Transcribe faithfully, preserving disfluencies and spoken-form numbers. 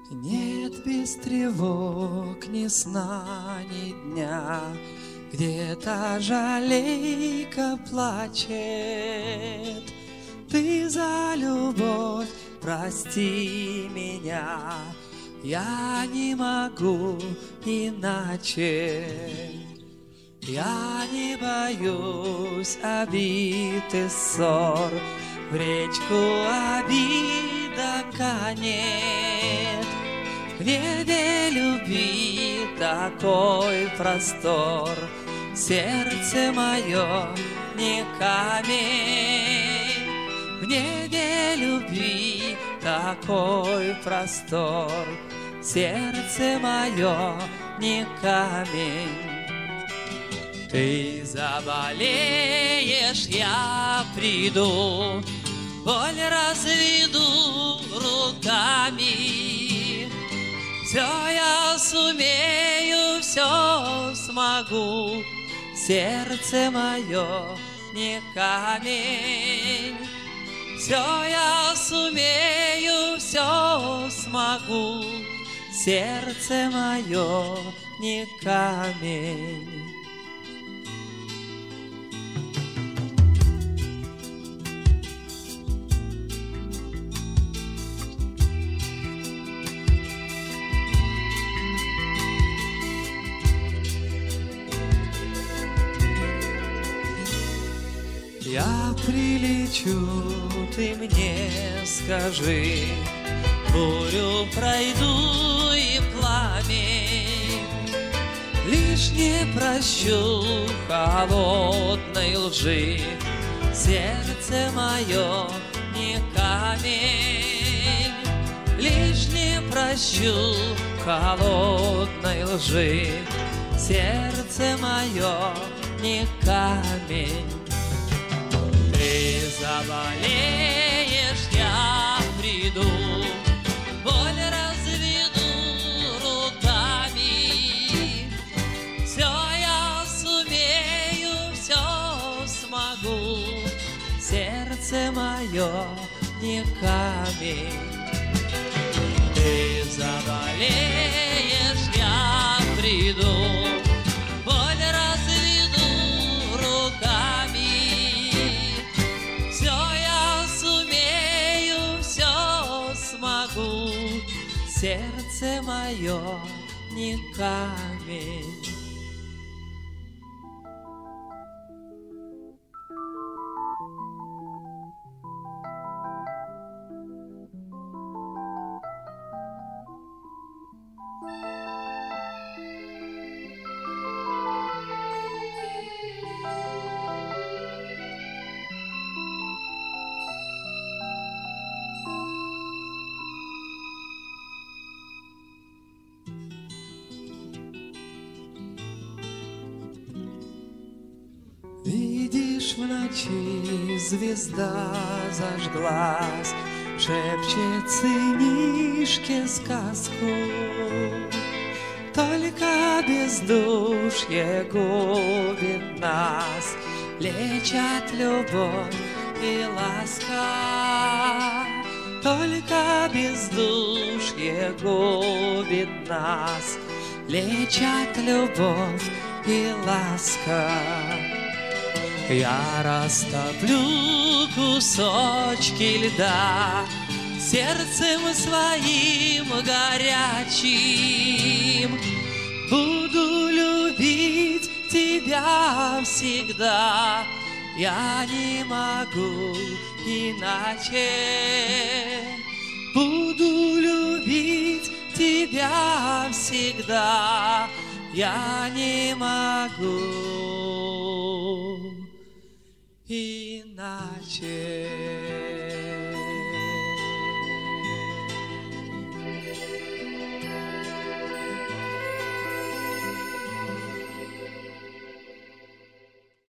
Нет без тревог ни сна, ни дня, где-то жалейка плачет. Ты за любовь прости меня, я не могу иначе. Я не боюсь обид и ссор, в речку обида канет. В небе любви такой простор, сердце мое не камень. В небе любви такой простор, сердце мое не камень. Ты заболеешь, я приду, боль разведу руками. Все я сумею, все смогу, сердце мое не камень. Все я сумею, все смогу, сердце мое не камень. Я прилечу, ты мне скажи, бурю пройду и пламень. Лишь не прощу холодной лжи, сердце мое не камень. Лишь не прощу холодной лжи, сердце мое не камень. Ты заболеешь, я приду, боль разведу руками. Все я сумею, все смогу, сердце мое не камень. Ты заболеешь, я приду, боль разведу руками. Сердце мое не камень. Видишь, в ночи звезда зажглась, шепчет сынишке сказку. Только бездушье губит нас, лечат любовь и ласка. Только бездушье губит нас, лечат любовь и ласка. Я растоплю кусочки льда сердцем своим горячим. Буду любить тебя всегда, я не могу иначе. Буду любить тебя всегда, я не могу иначе.